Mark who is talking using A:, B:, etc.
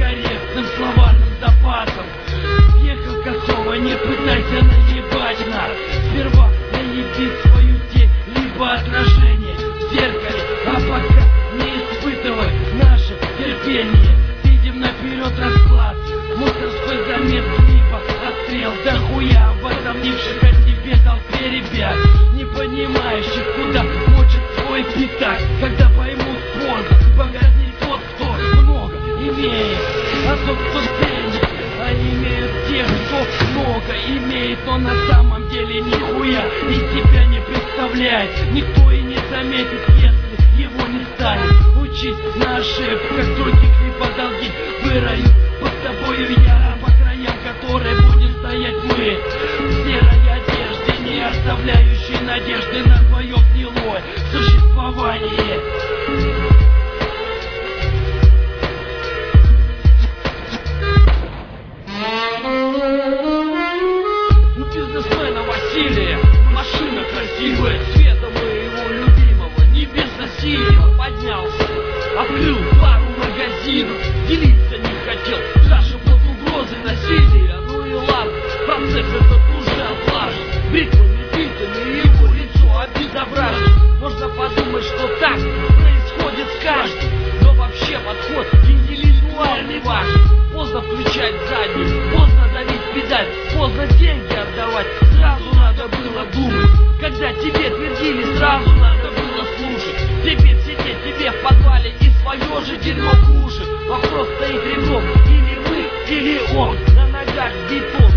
A: некорректным словарным запасом. Въехал косово, не пытайся наебать нас. Сперва наеби свою тень, либо отражение в зеркале, а пока не испытывай наше терпение. Видим наперед расклад, мусорской заметки, либо отстрел. Да хуя возомнивших о себе толпе ребят, не понимающих, куда мочит свой пятак. Когда поймут поздно, погордит тот, кто много имеет, а тот, кто ценит. А имеют тех, кто много имеет, но на самом деле нихуя из себя не представляет. Никто и не заметит, если его не станет. Учись на ошибках других, либо долги вырою под тобою я, по краям которой будем стоять мы. В серой одежде, не оставляющей надежды на твое гнилое существование. Бизнесмена Василия, машина красивая, цвета моего любимого, не без насилия. Поднялся, открыл пару магазинов, делиться не хотел, даже под угрозой насилия. Ну и ладно, процесс этот уже отлажен, бритвами битыми его лицо обезображен. Можно подумать, что так происходит с каждым, но вообще подход индивидуальный важен. Поздно включать заднюю, поздно давить педаль, поздно деньги отдавать, сразу надо было думать. Когда тебе твердили, сразу надо было слушать. Теперь сидеть тебе в подвале и свое же дерьмо кушать. Вопрос стоит ребром, или мы, или он. На ногах бетон,